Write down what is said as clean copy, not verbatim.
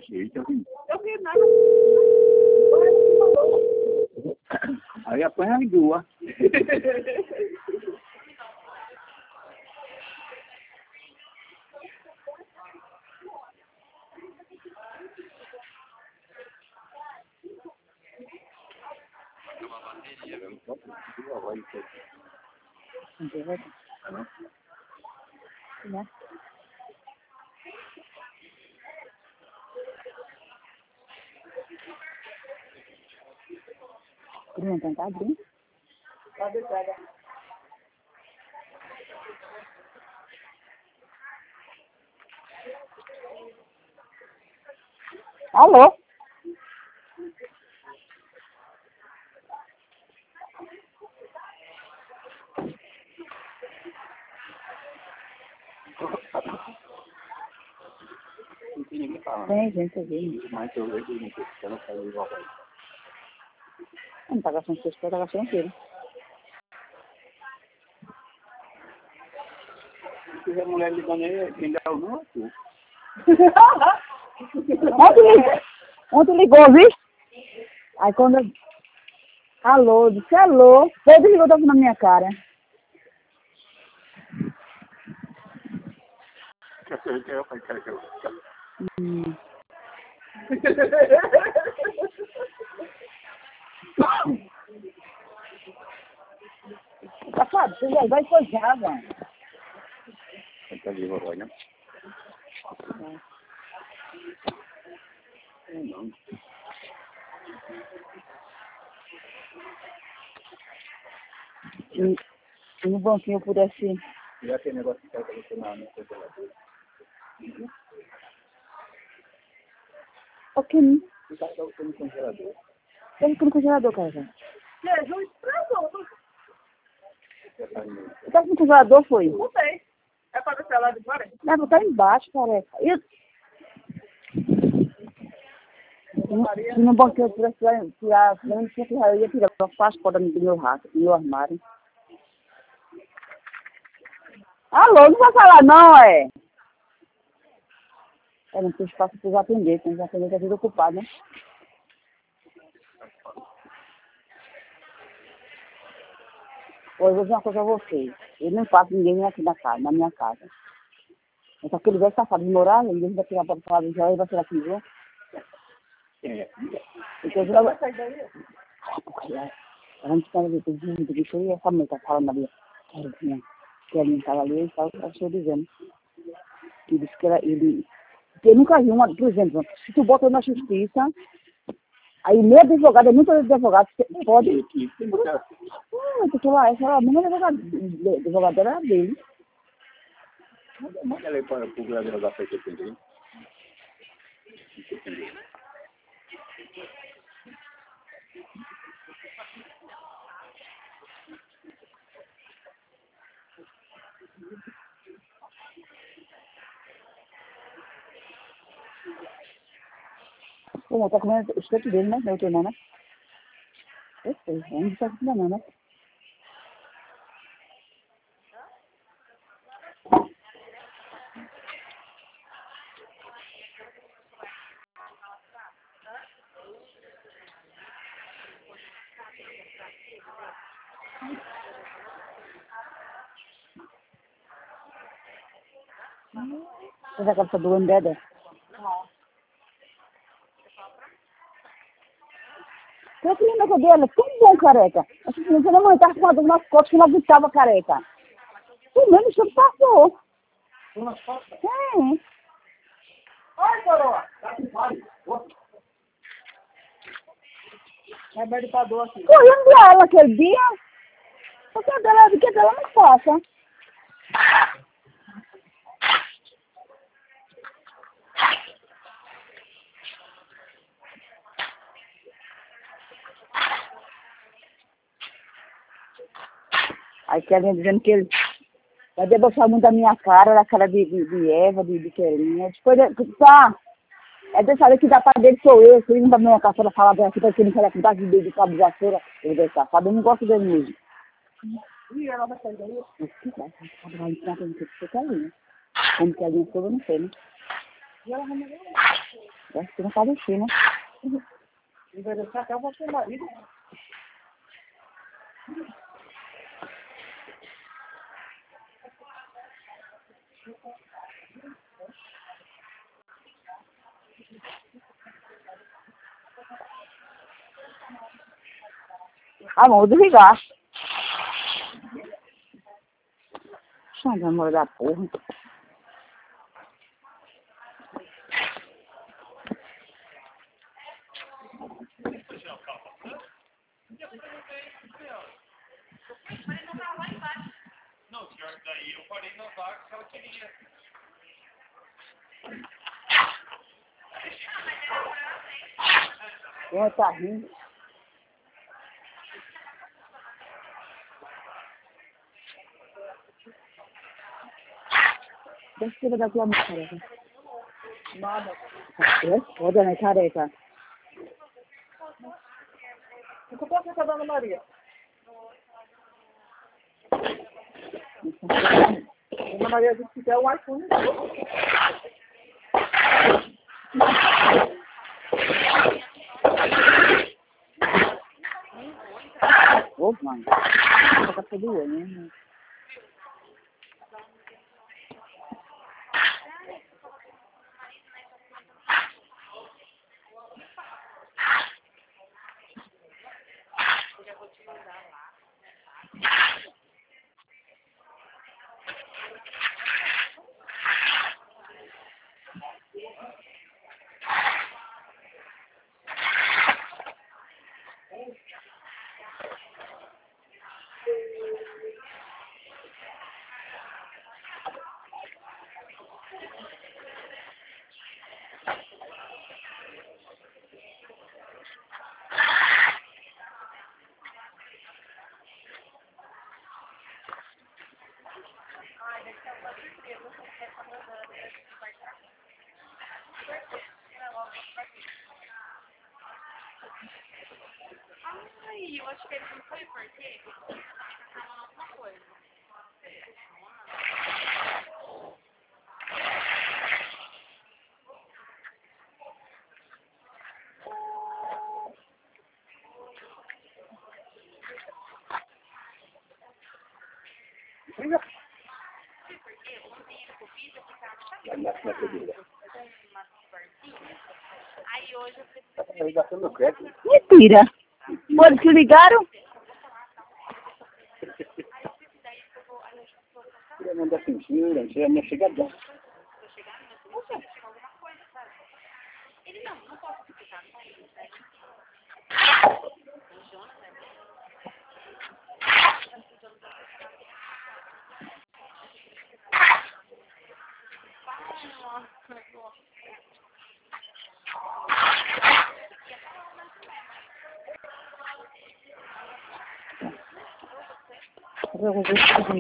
Eita, Eu vi nada. aí apanha as duas. Né? Queria tentar abrir? Pode pegar. Alô? Não tem ninguém falando. Tem gente aqui. Mas eu vejo que ela saiu igual. Não tá gastando 6 tá gastando inteiro. Se tiver mulher ligando aí, quem dá o não é tu. Ontem ligou, viu? Aí quando eu... Alô, eu disse alô. Ele ligou na minha cara. Safado, você vai coisar, mano. Tá de vovó, né? Não. E no banquinho eu pudesse... E aquele negócio que tá colocando no congelador? O que não? Você tá colocando no congelador? Eu fico no congelador, cara. Jesus, pronto. Eu tava no congelador, foi? Não sei. É para deixar lá de fora? Vai botar embaixo, careca. Se no banquinho eu pudesse tirar, eu ia tirar uma passport do meu rato, do meu armário. Alô, não vai falar não, é? Eu não tenho espaço para os atendentes, os atendentes é vida ocupada, né? Hoje eu vou dizer uma coisa a vocês. Eu não faço ninguém aqui na minha casa. Mas aquele velho safado de morar, ninguém vai tirar para falar de joia e vai tirar aqui, viu? Então eu vou sair daí. Ela me espera de tudo, de que eu essa mãe tá falando ali. Que a minha estava ali e tal, eu estou dizendo. Que disse que ele... Eu nunca vi uma, por exemplo, se tu bota na justiça, aí meu advogado, é muito advogado, pode... Eu tô lá, essa é a mesma advogada era dele. Manda ela para o procurador da PTP. Pô, tá comendo o espeto dele, né? Meu teu irmão, né? Eu sei, eu não sei não, né? Você já acabou do Embeda? Eu queria na dele, tão bom, careca. Assim, você não tá com uma dor nas costas que não aguentava, careca. O mesmo senhor passou. Sim. Oi, coroa. É meditador aqui. Correndo dela aquele dia. Porque dela não passa. Aí que alguém dizendo que ele vai debochar muito da minha cara, da cara de Eva, de Querinha. Depois, tá, é deixar que da parte dele sou eu, se ele não da minha caçada falar bem aqui, porque ele não quer que dá de cabo de vassoura, ele vai safado, eu não gosto dele mesmo. E ela vai sair daí? O que vai? Vai entrar pra gente, porque é linha. Como que a gente toda, eu não sei, né? E ela vai morrer. Acho que não cabe encher, né? E vai deixar até o seu marido. Ah, vamos desligar. Xande, amor da porra. Não, senhor, daí eu parei na vaga que ela queria. Ela tá rindo. Deixa eu tirar daqui a minha careca. Nada. Olha, minha careca. O que você tá dando, Maria? Ana Maria disse que quer o iPhone. Ô, mano. Tá tudo né? Ai, eu acho que ele não foi porque alguma coisa. Aí hoje eu preciso. Ele gastando meu crédito. Mentira. Foram que ligaram? Ele não dá sentido, não chega nem chega dentro. Ele não posso explicar, não é isso, né? Funciona, né? Eu vou ver se